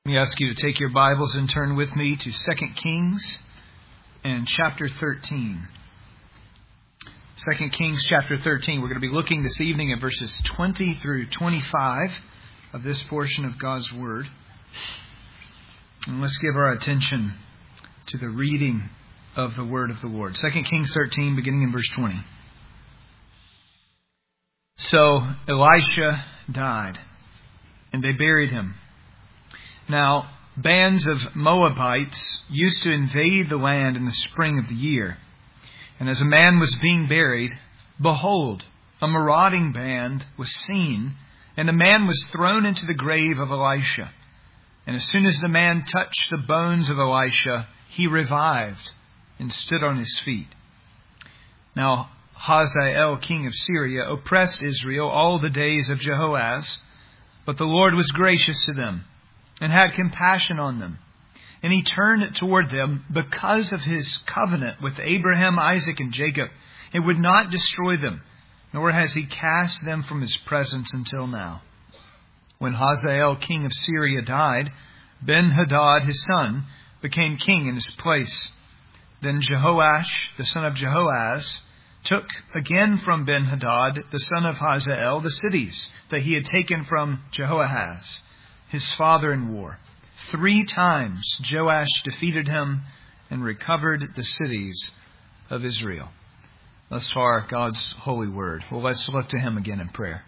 Let me ask you to take your Bibles and turn with me to 2 Kings and chapter 13. 2 Kings chapter 13. We're going to be looking this evening at verses 20 through 25 of this portion of God's Word. And let's give our attention to the reading of the Word of the Lord. 2 Kings 13, beginning in verse 20. So Elisha died, and they buried him. Now, bands of Moabites used to invade the land in the spring of the year. And as a man was being buried, behold, a marauding band was seen, and the man was thrown into the grave of Elisha. And as soon as the man touched the bones of Elisha, he revived and stood on his feet. Now, Hazael, king of Syria, oppressed Israel all the days of Jehoahaz, but the Lord was gracious to them, and had compassion on them. And he turned toward them because of his covenant with Abraham, Isaac, and Jacob, and would not destroy them, nor has he cast them from his presence until now. When Hazael, king of Syria, died, Ben-Hadad, his son, became king in his place. Then Jehoash, the son of Jehoahaz, took again from Ben-Hadad, the son of Hazael, the cities that he had taken from Jehoahaz, his father in war. 3 times Joash defeated him and recovered the cities of Israel. Thus far, God's holy word. Well, let's look to him again in prayer.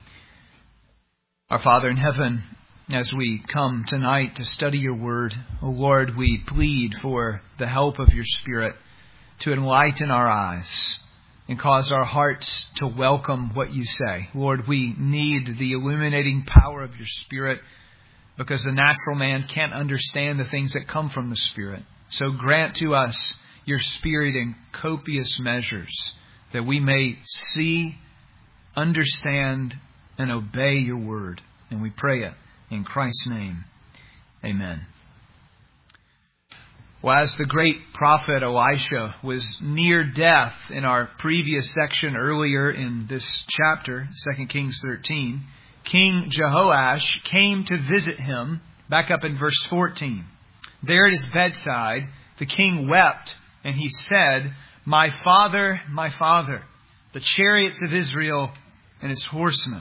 Our Father in heaven, as we come tonight to study your word, O Lord, we plead for the help of your Spirit to enlighten our eyes and cause our hearts to welcome what you say. Lord, we need the illuminating power of your Spirit, because the natural man can't understand the things that come from the Spirit. So grant to us your Spirit in copious measures, that we may see, understand, and obey your word. And we pray it in Christ's name. Amen. Well, as the great prophet Elisha was near death in our previous section earlier in this chapter, 2 Kings 13, King Jehoash came to visit him, back up in verse 14. There at his bedside, the king wept, and he said, my father, the chariots of Israel and its horsemen.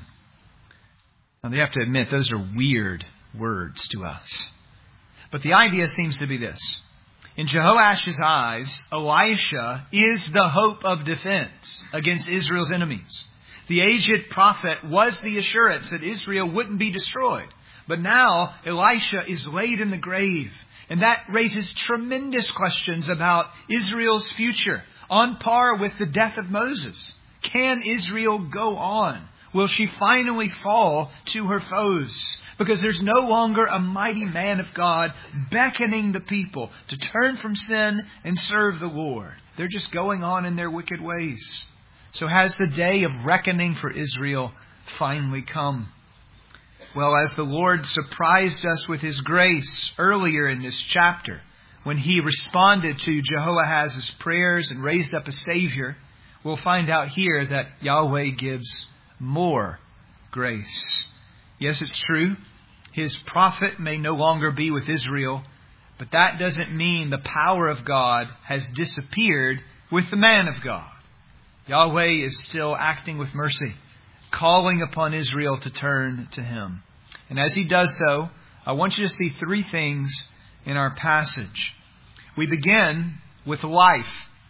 Now, they have to admit, those are weird words to us. But the idea seems to be this. In Jehoash's eyes, Elisha is the hope of defense against Israel's enemies. The aged prophet was the assurance that Israel wouldn't be destroyed. But now Elisha is laid in the grave. And that raises tremendous questions about Israel's future, on par with the death of Moses. Can Israel go on? Will she finally fall to her foes? Because there's no longer a mighty man of God beckoning the people to turn from sin and serve the Lord. They're just going on in their wicked ways. So has the day of reckoning for Israel finally come? Well, as the Lord surprised us with His grace earlier in this chapter, when He responded to Jehoahaz's prayers and raised up a Savior, we'll find out here that Yahweh gives more grace. Yes, it's true. His prophet may no longer be with Israel, but that doesn't mean the power of God has disappeared with the man of God. Yahweh is still acting with mercy, calling upon Israel to turn to Him. And as He does so, I want you to see 3 things in our passage. We begin with life.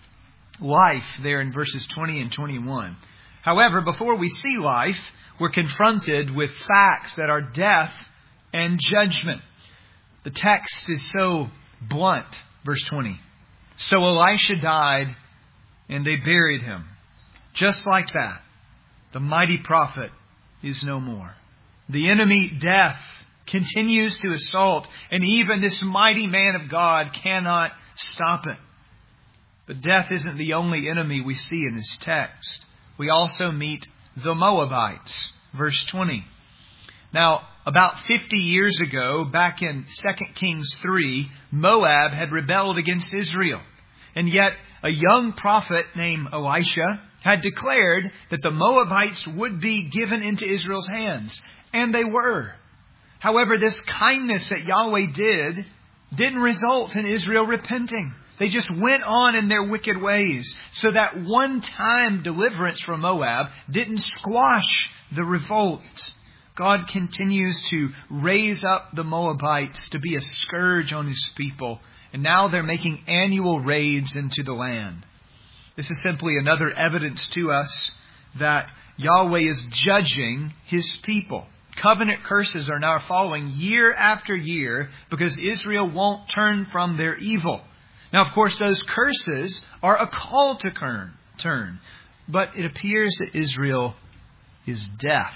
Life there in verses 20 and 21. However, before we see life, we're confronted with facts that are death and judgment. The text is so blunt. Verse 20. So Elisha died, and they buried him. Just like that, the mighty prophet is no more. The enemy, death, continues to assault, and even this mighty man of God cannot stop it. But death isn't the only enemy we see in this text. We also meet the Moabites. Verse 20. Now, about 50 years ago, back in 2 Kings 3, Moab had rebelled against Israel. And yet, a young prophet named Elisha had declared that the Moabites would be given into Israel's hands. And they were. However, this kindness that Yahweh didn't result in Israel repenting. They just went on in their wicked ways. So that one-time deliverance from Moab didn't squash the revolt. God continues to raise up the Moabites to be a scourge on His people. And now they're making annual raids into the land. This is simply another evidence to us that Yahweh is judging His people. Covenant curses are now following year after year because Israel won't turn from their evil. Now, of course, those curses are a call to turn. But it appears that Israel is deaf.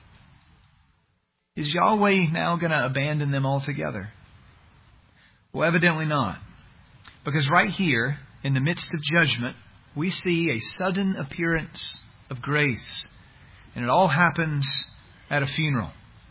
Is Yahweh now going to abandon them altogether? Well, evidently not. Because right here, in the midst of judgment, we see a sudden appearance of grace. And it all happens at a funeral.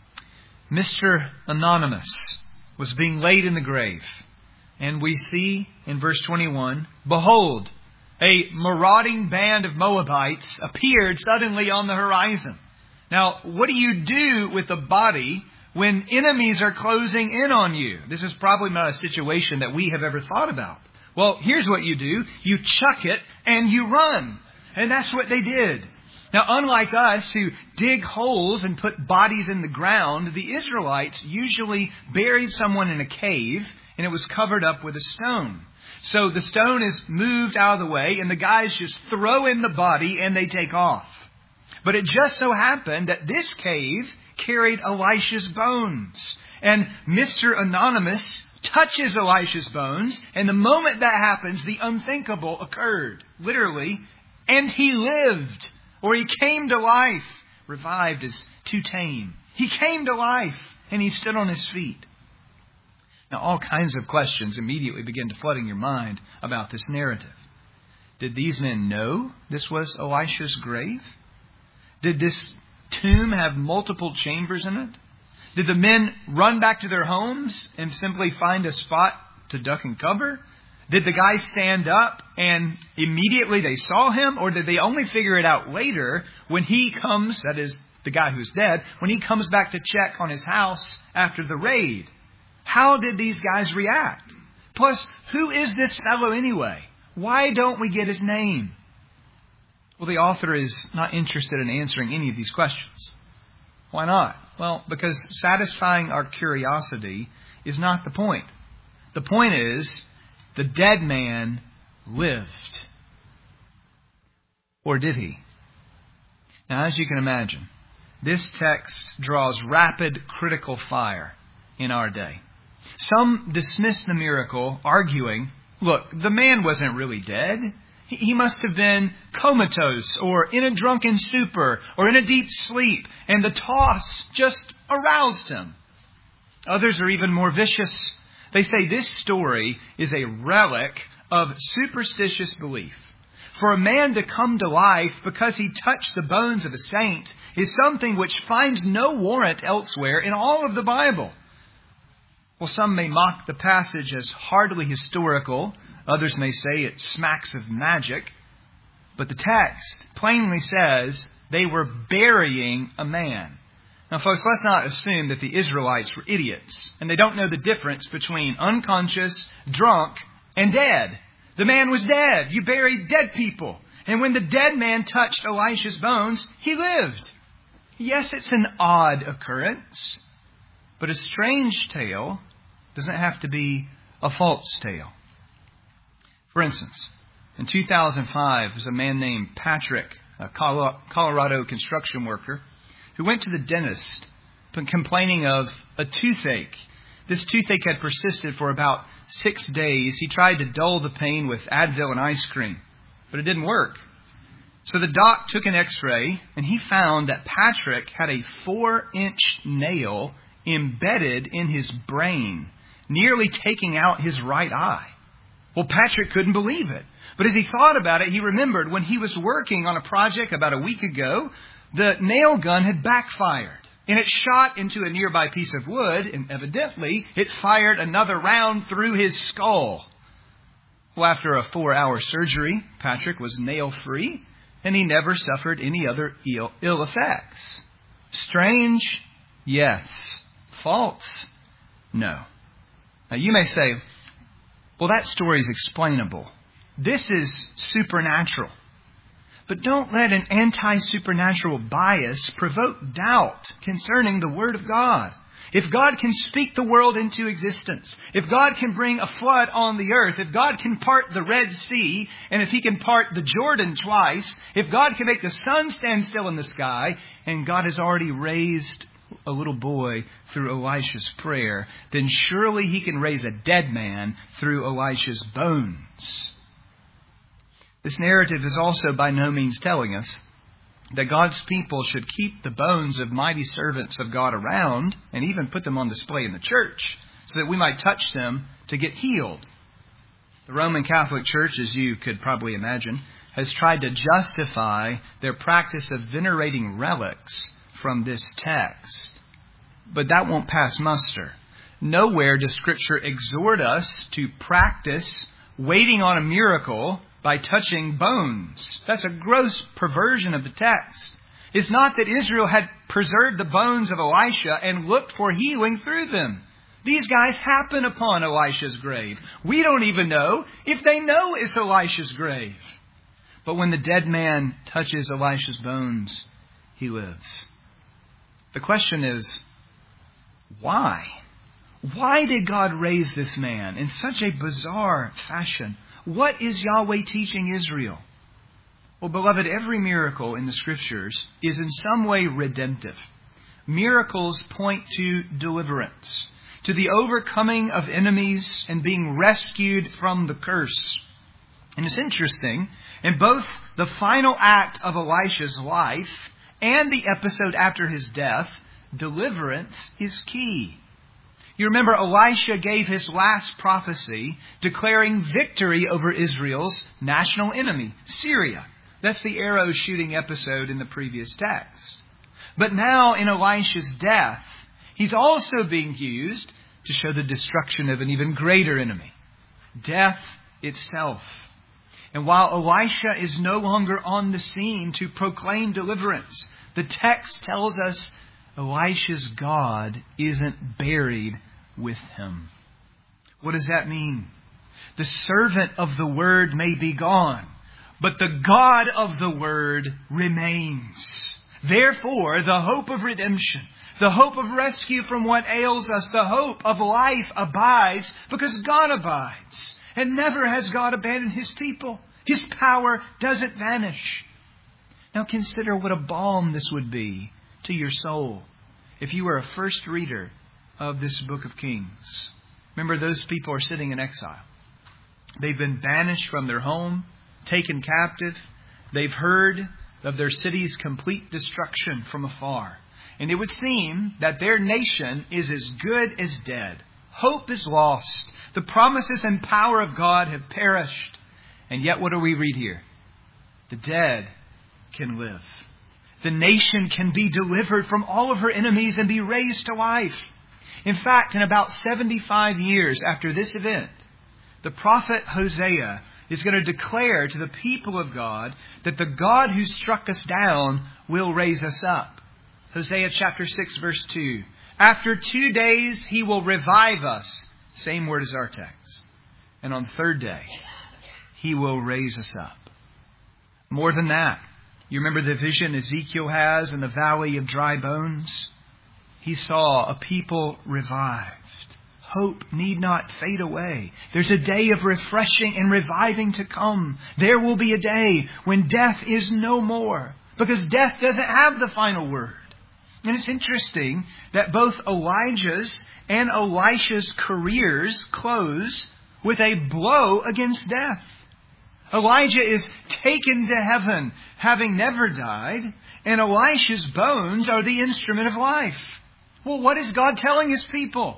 Mr. Anonymous was being laid in the grave. And we see in verse 21, behold, a marauding band of Moabites appeared suddenly on the horizon. Now, what do you do with a body when enemies are closing in on you? This is probably not a situation that we have ever thought about. Well, here's what you do. You chuck it and you run. And that's what they did. Now, unlike us who dig holes and put bodies in the ground, the Israelites usually buried someone in a cave and it was covered up with a stone. So the stone is moved out of the way and the guys just throw in the body and they take off. But it just so happened that this cave carried Elisha's bones. And Mr. Anonymous touches Elisha's bones. And the moment that happens, the unthinkable occurred. Literally. And he lived. Or he came to life. Revived is too tame. He came to life. And he stood on his feet. Now all kinds of questions immediately begin to flood in your mind about this narrative. Did these men know this was Elisha's grave? Did this tomb have multiple chambers in it? Did the men run back to their homes and simply find a spot to duck and cover? Did the guy stand up and immediately they saw him? Or did they only figure it out later when he comes, that is the guy who's dead, when he comes back to check on his house after the raid? How did these guys react? Plus, who is this fellow anyway? Why don't we get his name? Well, the author is not interested in answering any of these questions. Why not? Well, because satisfying our curiosity is not the point. The point is, the dead man lived. Or did he? Now, as you can imagine, this text draws rapid critical fire in our day. Some dismiss the miracle, arguing, look, the man wasn't really dead. He must have been comatose or in a drunken stupor or in a deep sleep, and the toss just aroused him. Others are even more vicious. They say this story is a relic of superstitious belief. For a man to come to life because he touched the bones of a saint is something which finds no warrant elsewhere in all of the Bible. Well, some may mock the passage as hardly historical. Others may say it smacks of magic. But the text plainly says they were burying a man. Now, folks, let's not assume that the Israelites were idiots and they don't know the difference between unconscious, drunk, and dead. The man was dead. You buried dead people. And when the dead man touched Elisha's bones, he lived. Yes, it's an odd occurrence, but a strange tale doesn't have to be a false tale. For instance, in 2005, there's a man named Patrick, a Colorado construction worker, who went to the dentist complaining of a toothache. This toothache had persisted for about 6 days. He tried to dull the pain with Advil and ice cream, but it didn't work. So the doc took an x-ray, and he found that Patrick had a 4-inch nail embedded in his brain, nearly taking out his right eye. Well, Patrick couldn't believe it. But as he thought about it, he remembered when he was working on a project about a week ago, the nail gun had backfired. And it shot into a nearby piece of wood, and evidently it fired another round through his skull. Well, after a 4-hour surgery, Patrick was nail-free, and he never suffered any other ill effects. Strange? Yes. faults? No. Now you may say, well, that story is explainable. This is supernatural. But don't let an anti-supernatural bias provoke doubt concerning the Word of God. If God can speak the world into existence, if God can bring a flood on the earth, if God can part the Red Sea, and if He can part the Jordan twice, if God can make the sun stand still in the sky, and God has already raised a little boy through Elisha's prayer, then surely He can raise a dead man through Elisha's bones. This narrative is also by no means telling us that God's people should keep the bones of mighty servants of God around and even put them on display in the church so that we might touch them to get healed. The Roman Catholic Church, as you could probably imagine, has tried to justify their practice of venerating relics from this text. But that won't pass muster. Nowhere does Scripture exhort us to practice waiting on a miracle by touching bones. That's a gross perversion of the text. It's not that Israel had preserved the bones of Elisha and looked for healing through them. These guys happen upon Elisha's grave. We don't even know if they know it's Elisha's grave. But when the dead man touches Elisha's bones, he lives. The question is, why? Why did God raise this man in such a bizarre fashion? What is Yahweh teaching Israel? Well, beloved, every miracle in the Scriptures is in some way redemptive. Miracles point to deliverance, to the overcoming of enemies and being rescued from the curse. And it's interesting, in both the final act of Elisha's life and the episode after his death, deliverance is key. You remember Elisha gave his last prophecy declaring victory over Israel's national enemy, Syria. That's the arrow shooting episode in the previous text. But now in Elisha's death, he's also being used to show the destruction of an even greater enemy, death itself. And while Elisha is no longer on the scene to proclaim deliverance, the text tells us Elisha's God isn't buried with him. What does that mean? The servant of the Word may be gone, but the God of the Word remains. Therefore, the hope of redemption, the hope of rescue from what ails us, the hope of life abides because God abides. And never has God abandoned His people. His power doesn't vanish. Now consider what a balm this would be to your soul if you were a first reader of this book of Kings. Remember, those people are sitting in exile. They've been banished from their home, taken captive. They've heard of their city's complete destruction from afar. And it would seem that their nation is as good as dead. Hope is lost. The promises and power of God have perished. And yet what do we read here? The dead can live. The nation can be delivered from all of her enemies and be raised to life. In fact, in about 75 years after this event, the prophet Hosea is going to declare to the people of God that the God who struck us down will raise us up. Hosea chapter 6 verse 2. After 2 days he will revive us. Same word as our text. And on the third day he will raise us up. More than that, you remember the vision Ezekiel has in the valley of dry bones? He saw a people revived. Hope need not fade away. There's a day of refreshing and reviving to come. There will be a day when death is no more, because death doesn't have the final word. And it's interesting that both Elijah's and Elisha's careers close with a blow against death. Elijah is taken to heaven, having never died, and Elisha's bones are the instrument of life. Well, what is God telling His people?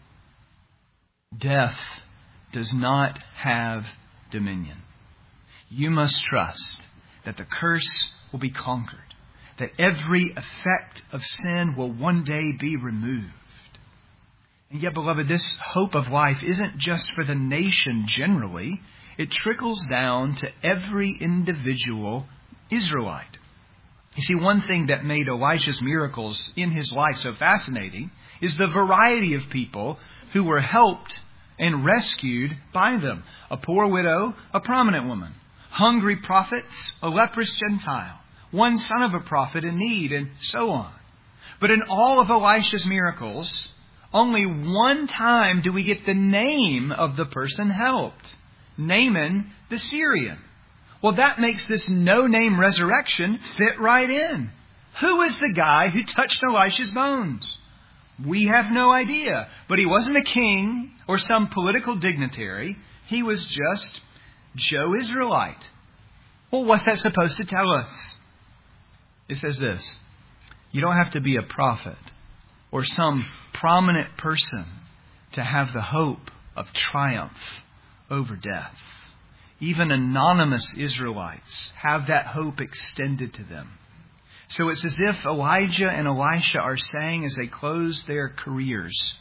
Death does not have dominion. You must trust that the curse will be conquered, that every effect of sin will one day be removed. And yet, beloved, this hope of life isn't just for the nation generally. It trickles down to every individual Israelite. You see, one thing that made Elisha's miracles in his life so fascinating is the variety of people who were helped and rescued by them. A poor widow, a prominent woman. Hungry prophets, a leprous Gentile. One son of a prophet in need, and so on. But in all of Elisha's miracles, only one time do we get the name of the person helped. Naaman the Syrian. Well, that makes this no-name resurrection fit right in. Who is the guy who touched Elisha's bones? We have no idea. But he wasn't a king or some political dignitary. He was just Joe Israelite. Well, what's that supposed to tell us? It says this. You don't have to be a prophet or some prominent person to have the hope of triumph over death. Even anonymous Israelites have that hope extended to them. So it's as if Elijah and Elisha are saying as they close their careers,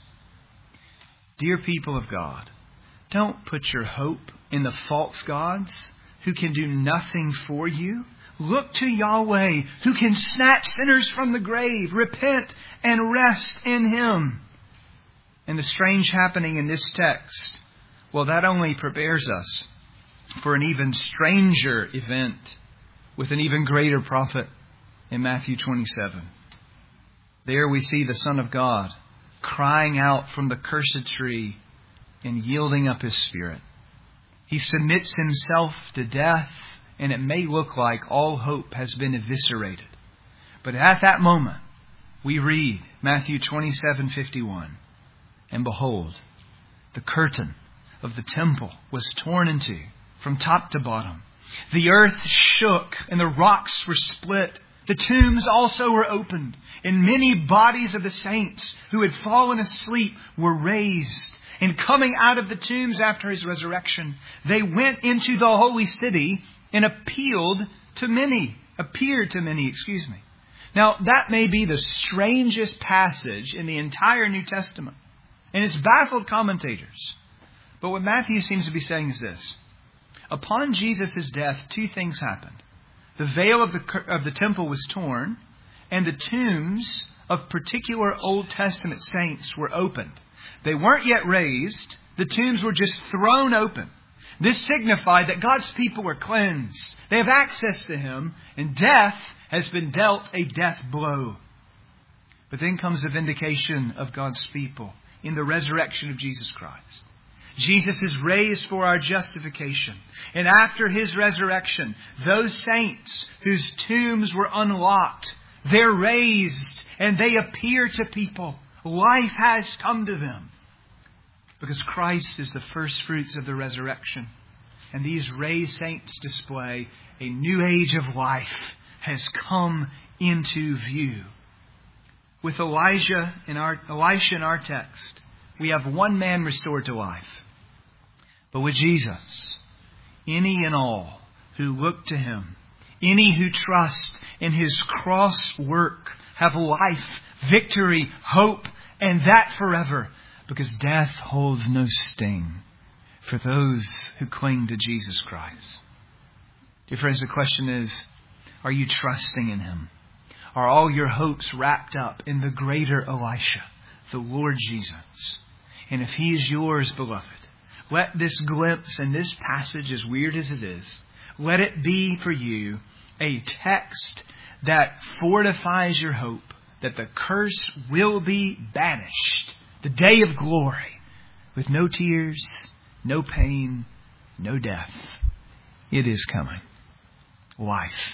dear people of God, don't put your hope in the false gods who can do nothing for you. Look to Yahweh who can snatch sinners from the grave. Repent and rest in Him. And the strange happening in this text, well, that only prepares us for an even stranger event with an even greater prophet in Matthew 27. There we see the Son of God crying out from the cursed tree and yielding up His Spirit. He submits Himself to death, and it may look like all hope has been eviscerated. But at that moment, we read Matthew 27:51, and behold, the curtain of the temple was torn in two from top to bottom. The earth shook and the rocks were split. The tombs also were opened, and many bodies of the saints who had fallen asleep were raised. And coming out of the tombs after His resurrection, they went into the holy city and appeared to many. Now, that may be the strangest passage in the entire New Testament, and it's baffled commentators. But what Matthew seems to be saying is this. Upon Jesus' death, two things happened. The veil of the temple was torn, and the tombs of particular Old Testament saints were opened. They weren't yet raised. The tombs were just thrown open. This signified that God's people were cleansed. They have access to Him, and death has been dealt a death blow. But then comes the vindication of God's people in the resurrection of Jesus Christ. Jesus is raised for our justification. And after His resurrection, those saints whose tombs were unlocked, they're raised and they appear to people. Life has come to them. Because Christ is the first fruits of the resurrection. And these raised saints display a new age of life has come into view. With Elisha in our text, we have one man restored to life. But with Jesus, any and all who look to Him, any who trust in His cross work, have life, victory, hope, and that forever. Because death holds no sting for those who cling to Jesus Christ. Dear friends, the question is, are you trusting in Him? Are all your hopes wrapped up in the greater Elisha, the Lord Jesus? And if He is yours, beloved, let this glimpse and this passage, as weird as it is, let it be for you a text that fortifies your hope that the curse will be banished. The day of glory with no tears, no pain, no death. It is coming. Life.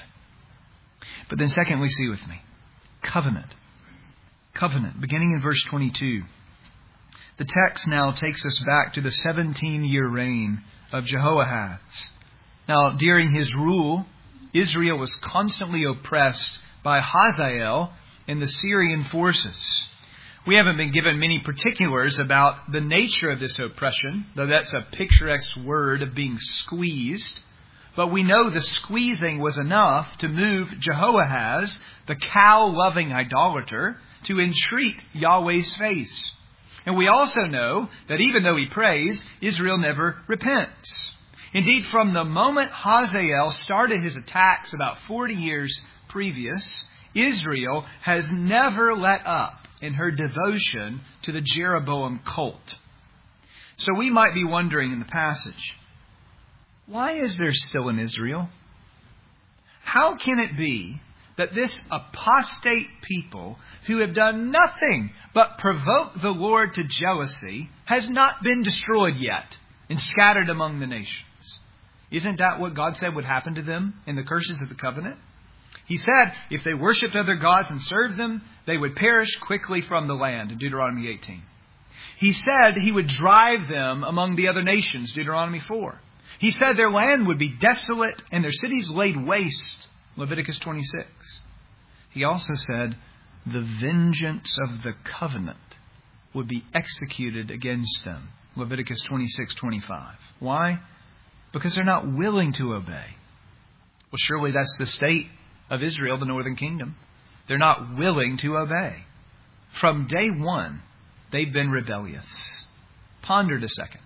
But then secondly, see with me, covenant. Covenant, beginning in verse 22. The text now takes us back to the 17-year reign of Jehoahaz. Now, during his rule, Israel was constantly oppressed by Hazael and the Syrian forces. We haven't been given many particulars about the nature of this oppression, though that's a picturesque word of being squeezed. But we know the squeezing was enough to move Jehoahaz, the cow-loving idolater, to entreat Yahweh's face. And we also know that even though he prays, Israel never repents. Indeed, from the moment Hazael started his attacks about 40 years previous, Israel has never let up in her devotion to the Jeroboam cult. So we might be wondering in the passage, why is there still an Israel? How can it be that this apostate people who have done nothing but provoke the Lord to jealousy has not been destroyed yet and scattered among the nations? Isn't that what God said would happen to them in the curses of the covenant? He said if they worshipped other gods and served them, they would perish quickly from the land in Deuteronomy 18. He said He would drive them among the other nations, Deuteronomy 4. He said their land would be desolate and their cities laid waste, Leviticus 26. He also said the vengeance of the covenant would be executed against them, Leviticus 26:25. Why? Because they're not willing to obey. Well, surely that's the state of Israel, the northern kingdom. They're not willing to obey. From day one, they've been rebellious. Ponder it a second.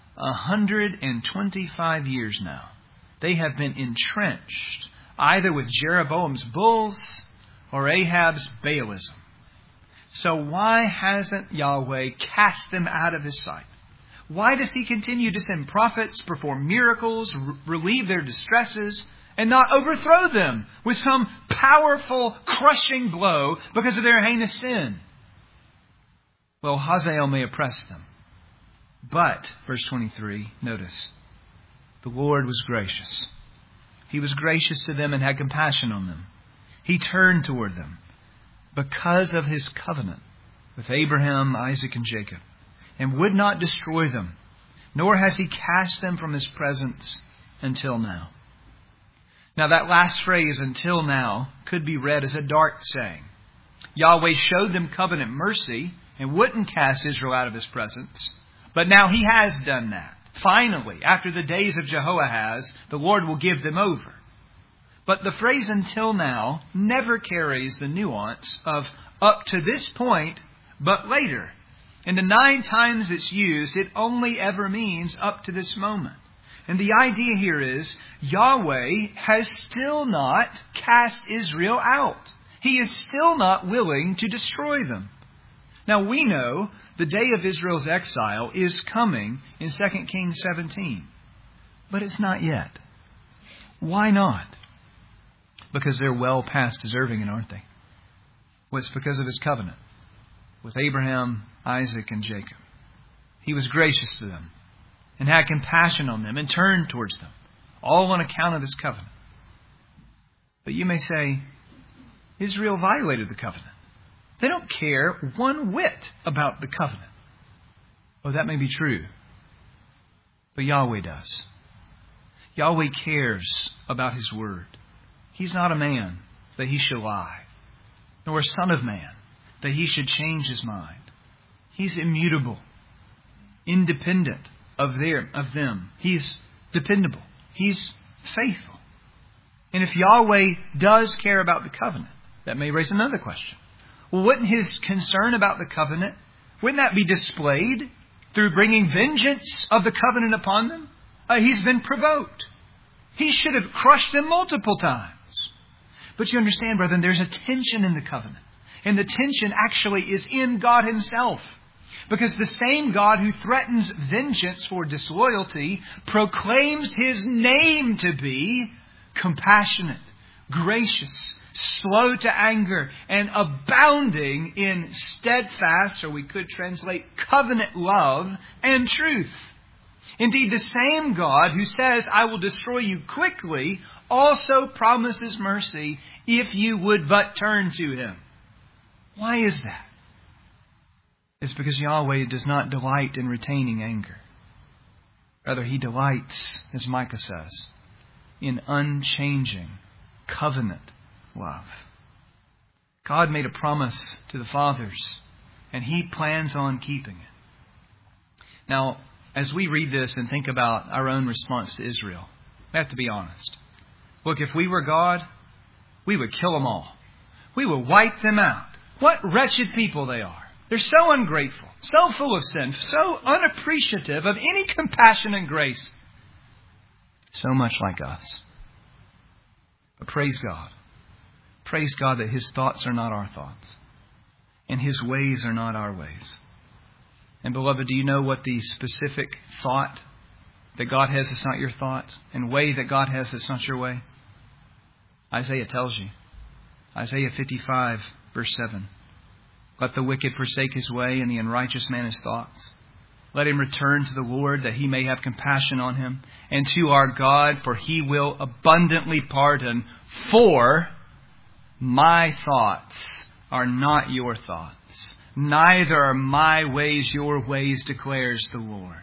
125 years now, they have been entrenched either with Jeroboam's bulls or Ahab's Baalism. So why hasn't Yahweh cast them out of His sight? Why does He continue to send prophets, perform miracles, relieve their distresses, and not overthrow them with some powerful, crushing blow because of their heinous sin? Well, Hazael may oppress them. But, verse 23, notice, the Lord was gracious. He was gracious to them and had compassion on them. He turned toward them because of His covenant with Abraham, Isaac, and Jacob, and would not destroy them, nor has He cast them from His presence until now. Now that last phrase, until now, could be read as a dark saying. Yahweh showed them covenant mercy and wouldn't cast Israel out of His presence. But now He has done that. Finally, after the days of Jehoahaz, the Lord will give them over. But the phrase until now never carries the nuance of up to this point, but later. And the 9 times it's used, it only ever means up to this moment. And the idea here is Yahweh has still not cast Israel out. He is still not willing to destroy them. Now we know the day of Israel's exile is coming in 2 Kings 17. But it's not yet. Why not? Because they're well past deserving it, aren't they? Well, it's because of His covenant with Abraham, Isaac, and Jacob. He was gracious to them and had compassion on them and turned towards them, all on account of this covenant. But you may say, Israel violated the covenant. They don't care one whit about the covenant. Oh, that may be true. But Yahweh does. Yahweh cares about His word. He's not a man that He should lie, nor a son of man that He should change His mind. He's immutable, independent of them. He's dependable. He's faithful. And if Yahweh does care about the covenant, that may raise another question. Well, wouldn't His concern about the covenant, wouldn't that be displayed through bringing vengeance of the covenant upon them? He's been provoked. He should have crushed them multiple times. But you understand, brethren, there's a tension in the covenant. And the tension actually is in God Himself. Because the same God who threatens vengeance for disloyalty proclaims His name to be compassionate, gracious, slow to anger, and abounding in steadfast, or we could translate covenant love and truth. Indeed, the same God who says, I will destroy you quickly, also promises mercy if you would but turn to Him. Why is that? It's because Yahweh does not delight in retaining anger. Rather, He delights, as Micah says, in unchanging covenant love. God made a promise to the fathers, and He plans on keeping it. Now, as we read this and think about our own response to Israel, we have to be honest. Look, if we were God, we would kill them all. We would wipe them out. What wretched people they are. They're so ungrateful, so full of sin, so unappreciative of any compassion and grace. So much like us. But praise God. Praise God that His thoughts are not our thoughts. and His ways are not our ways. And beloved, do you know what the specific thought that God has that's not your thought, and way that God has that's not your way? Isaiah tells you. Isaiah 55, verse 7. Let the wicked forsake his way, and the unrighteous man his thoughts. Let him return to the Lord, that He may have compassion on him, and to our God, for He will abundantly pardon. For my thoughts are not your thoughts, neither are my ways your ways, declares the Lord.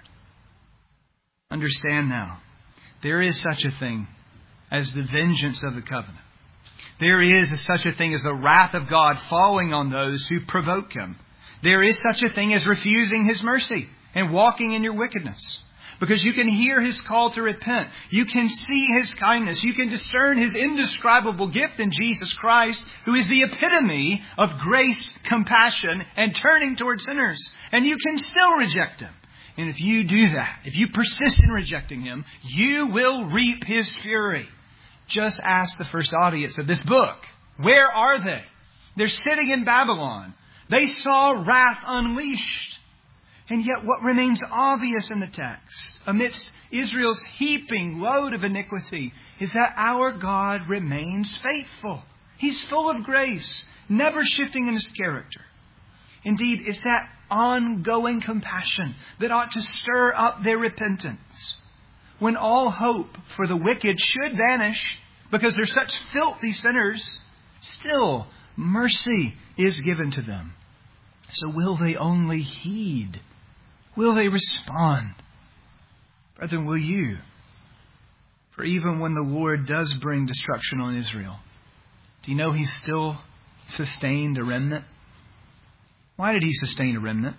Understand now, there is such a thing as the vengeance of the covenant. There is such a thing as the wrath of God falling on those who provoke Him. There is such a thing as refusing His mercy and walking in your wickedness. Because you can hear His call to repent. You can see His kindness. You can discern His indescribable gift in Jesus Christ, who is the epitome of grace, compassion, and turning toward sinners. And you can still reject Him. And if you do that, if you persist in rejecting Him, you will reap His fury. Just ask the first audience of this book. Where are they? They're sitting in Babylon. They saw wrath unleashed. And yet what remains obvious in the text, amidst Israel's heaping load of iniquity, is that our God remains faithful. He's full of grace, never shifting in His character. Indeed, it's that ongoing compassion that ought to stir up their repentance. When all hope for the wicked should vanish because they're such filthy sinners, still mercy is given to them. So will they only heed? Will they respond? Brethren, will you? For even when the Lord does bring destruction on Israel, do you know He still sustained a remnant? Why did He sustain a remnant?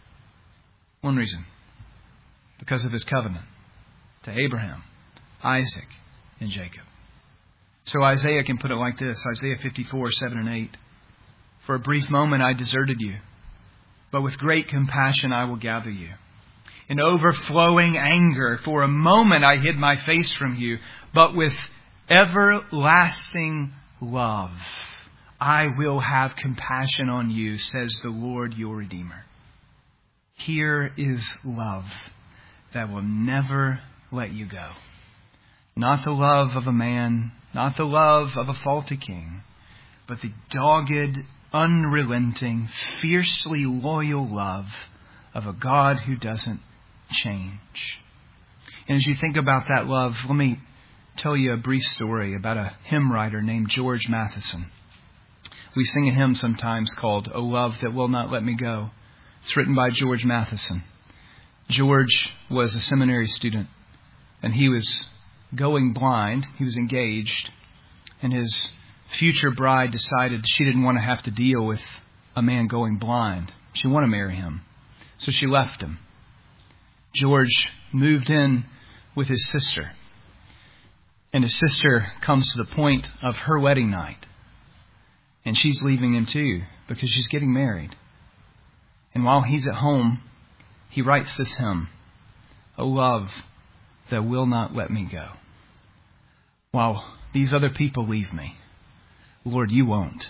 One reason. Because of His covenant to Abraham, Isaac, and Jacob. So Isaiah can put it like this, Isaiah 54, 7 and 8. For a brief moment I deserted you, but with great compassion I will gather you. In overflowing anger, for a moment I hid my face from you, but with everlasting love I will have compassion on you, says the Lord your Redeemer. Here is love that will never let you go. Not the love of a man, not the love of a faulty king, but the dogged, unrelenting, fiercely loyal love of a God who doesn't change. And as you think about that love, let me tell you a brief story about a hymn writer named George Matheson. We sing a hymn sometimes called "O Love That Will Not Let Me Go." It's written by George Matheson. George was a seminary student, and he was going blind. He was engaged, and his future bride decided she didn't want to have to deal with a man going blind. She wanted to marry him. So she left him. George moved in with his sister. And his sister comes to the point of her wedding night. And she's leaving him too, because she's getting married. And while he's at home, he writes this hymn, "O love that will not let me go. While these other people leave me, Lord, you won't.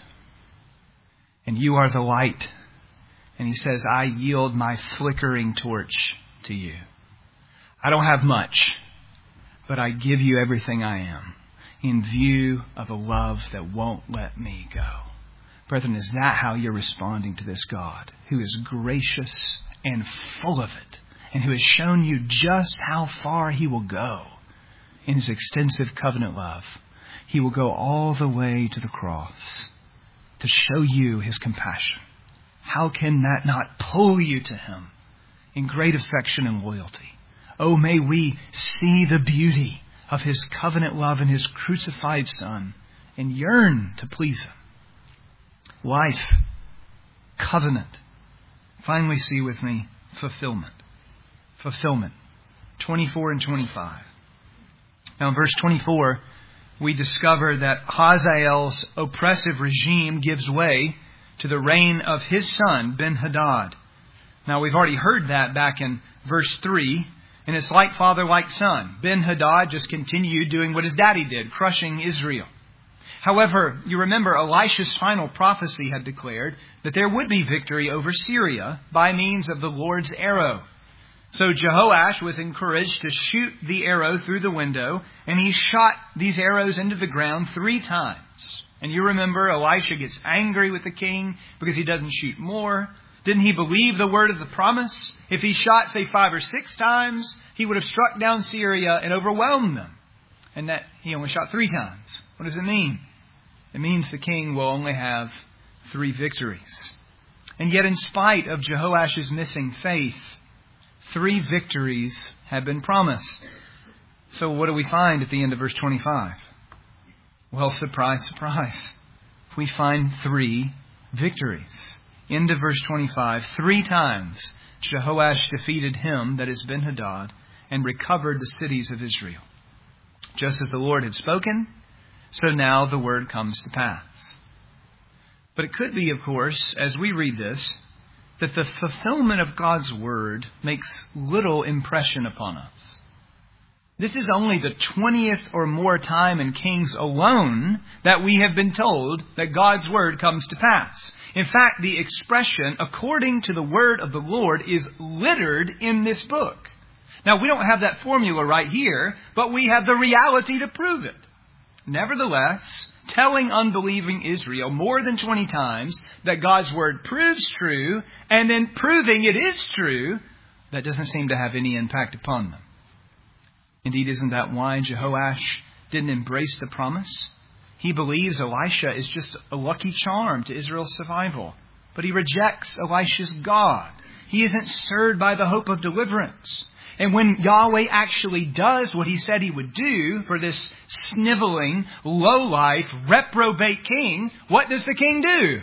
And you are the light." And he says, "I yield my flickering torch to you. I don't have much, but I give you everything I am in view of a love that won't let me go." Brethren, is that how you're responding to this God who is gracious and full of it, and who has shown you just how far He will go in His extensive covenant love? He will go all the way to the cross to show you His compassion. How can that not pull you to Him in great affection and loyalty? Oh, may we see the beauty of His covenant love in His crucified Son and yearn to please Him. Life, covenant. Finally, see with me fulfillment. Fulfillment. 24 and 25. Now in verse 24, we discover that Hazael's oppressive regime gives way to the reign of his son, Ben-Hadad. Now we've already heard that back in verse 3, and it's like father, like son. Ben-Hadad just continued doing what his daddy did, crushing Israel. However, you remember Elisha's final prophecy had declared that there would be victory over Syria by means of the Lord's arrow. So Jehoash was encouraged to shoot the arrow through the window, and he shot these arrows into the ground 3 times. And you remember Elisha gets angry with the king because he doesn't shoot more. Didn't he believe the word of the promise? If he shot, say, 5 or 6 times, he would have struck down Syria and overwhelmed them. And that he only shot 3 times. What does it mean? It means the king will only have 3 victories. And yet, in spite of Jehoash's missing faith, 3 victories have been promised. So what do we find at the end of verse 25? Well, surprise, surprise. We find 3 victories. End of verse 25. 3 times Jehoash defeated him, that is Ben-Hadad, and recovered the cities of Israel. Just as the Lord had spoken, so now the word comes to pass. But it could be, of course, as we read this, that the fulfillment of God's word makes little impression upon us. This is only the 20th or more time in Kings alone that we have been told that God's word comes to pass. In fact, the expression, according to the word of the Lord, is littered in this book. Now, we don't have that formula right here, but we have the reality to prove it. Nevertheless, telling unbelieving Israel more than 20 times that God's word proves true, and then proving it is true, that doesn't seem to have any impact upon them. Indeed, isn't that why Jehoash didn't embrace the promise? He believes Elisha is just a lucky charm to Israel's survival. But he rejects Elisha's God. He isn't stirred by the hope of deliverance. And when Yahweh actually does what he said he would do for this sniveling, lowlife, reprobate king, what does the king do?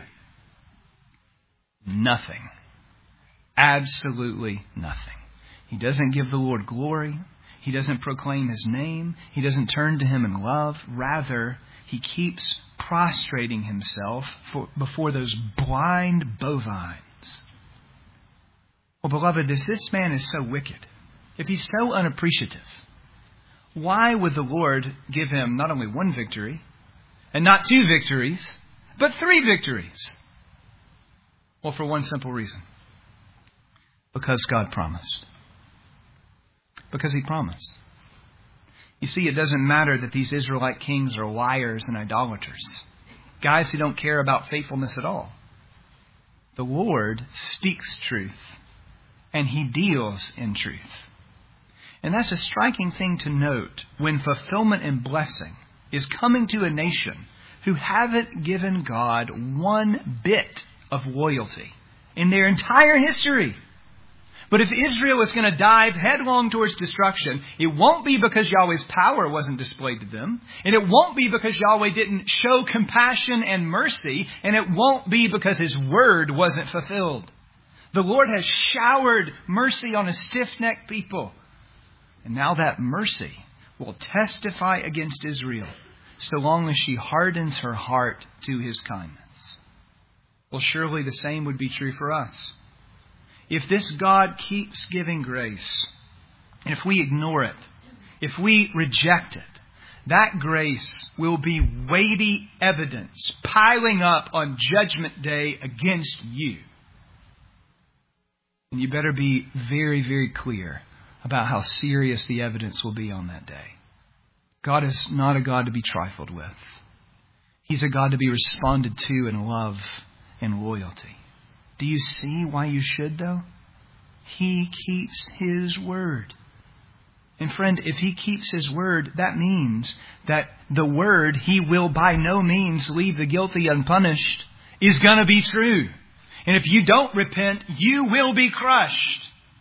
Nothing. Absolutely nothing. He doesn't give the Lord glory. He doesn't proclaim his name. He doesn't turn to him in love. Rather, he keeps prostrating himself before those blind bovines. Well, beloved, if this man is so wicked, if he's so unappreciative, why would the Lord give him not only 1 victory, and not 2 victories, but 3 victories? Well, for one simple reason. Because God promised. Because he promised. You see, it doesn't matter that these Israelite kings are liars and idolaters. Guys who don't care about faithfulness at all. The Lord speaks truth, and he deals in truth. And that's a striking thing to note when fulfillment and blessing is coming to a nation who haven't given God 1 bit of loyalty in their entire history. But if Israel is going to dive headlong towards destruction, it won't be because Yahweh's power wasn't displayed to them. And it won't be because Yahweh didn't show compassion and mercy. And it won't be because his word wasn't fulfilled. The Lord has showered mercy on a stiff-necked people. And now that mercy will testify against Israel so long as she hardens her heart to his kindness. Well, surely the same would be true for us. If this God keeps giving grace, and if we ignore it, if we reject it, that grace will be weighty evidence piling up on Judgment Day against you. And you better be very, very clear about how serious the evidence will be on that day. God is not a God to be trifled with. He's a God to be responded to in love and loyalty. Do you see why you should, though? He keeps his word. And friend, if he keeps his word, that means that the word, he will by no means leave the guilty unpunished, is going to be true. And if you don't repent, you will be crushed.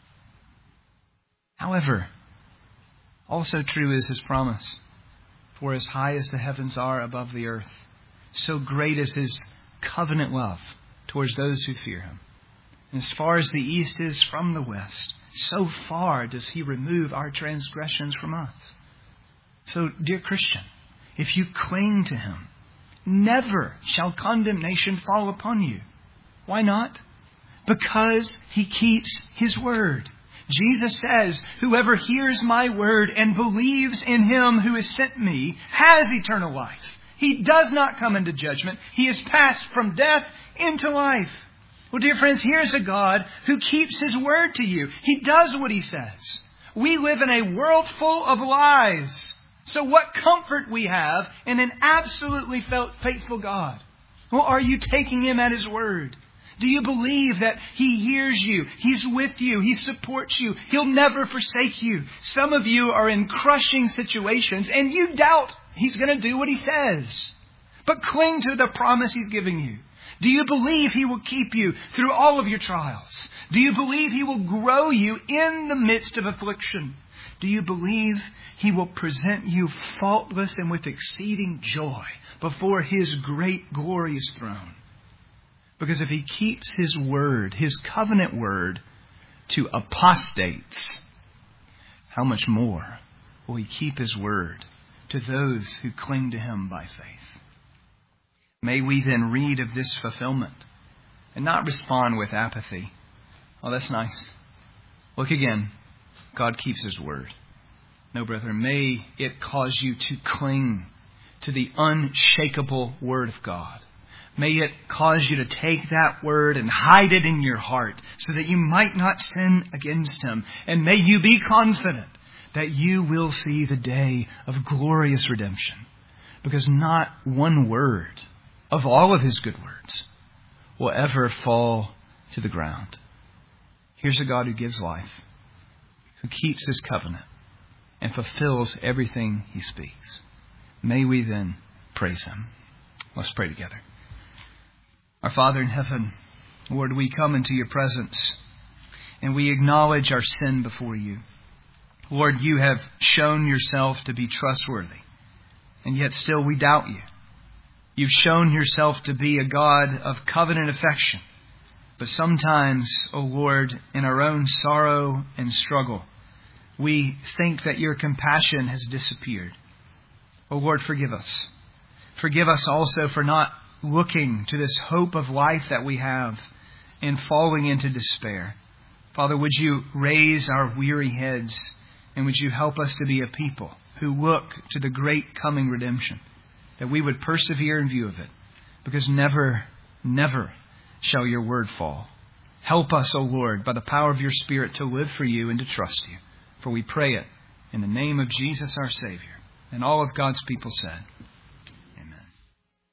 However, also true is his promise. For as high as the heavens are above the earth, so great is his covenant love towards those who fear him. And as far as the east is from the west, so far does he remove our transgressions from us. So, dear Christian, if you cling to him, never shall condemnation fall upon you. Why not? Because he keeps his word. Jesus says, whoever hears my word and believes in him who has sent me has eternal life He does not come into judgment. He is passed from death into life. Well, dear friends, here's a God who keeps His word to you. He does what He says. We live in a world full of lies. So what comfort we have in an absolutely faithful God. Well, are you taking Him at His word? Do you believe that He hears you? He's with you. He supports you. He'll never forsake you. Some of you are in crushing situations and you doubt He's going to do what He says. But cling to the promise He's giving you. Do you believe He will keep you through all of your trials? Do you believe He will grow you in the midst of affliction? Do you believe He will present you faultless and with exceeding joy before His great glorious throne? Because if He keeps His word, His covenant word, to apostates, how much more will He keep His word to those who cling to Him by faith? May we then read of this fulfillment and not respond with apathy. Oh, that's nice. Look again. God keeps His word. No, brethren, may it cause you to cling to the unshakable word of God. May it cause you to take that word and hide it in your heart so that you might not sin against Him. And may you be confident that you will see the day of glorious redemption. Because not one word of all of His good words will ever fall to the ground. Here's a God who gives life, who keeps His covenant, and fulfills everything He speaks. May we then praise Him. Let's pray together. Our Father in heaven, Lord, we come into Your presence and we acknowledge our sin before You. Lord, You have shown Yourself to be trustworthy, and yet still we doubt You. You've shown Yourself to be a God of covenant affection. But sometimes, O Lord, in our own sorrow and struggle, we think that Your compassion has disappeared. O Lord, forgive us. Forgive us also for not looking to this hope of life that we have and falling into despair. Father, would You raise our weary heads, and would You help us to be a people who look to the great coming redemption, that we would persevere in view of it, because never, never shall Your word fall. Help us, O Lord, by the power of Your Spirit to live for You and to trust You. For we pray it in the name of Jesus our Savior. And all of God's people said,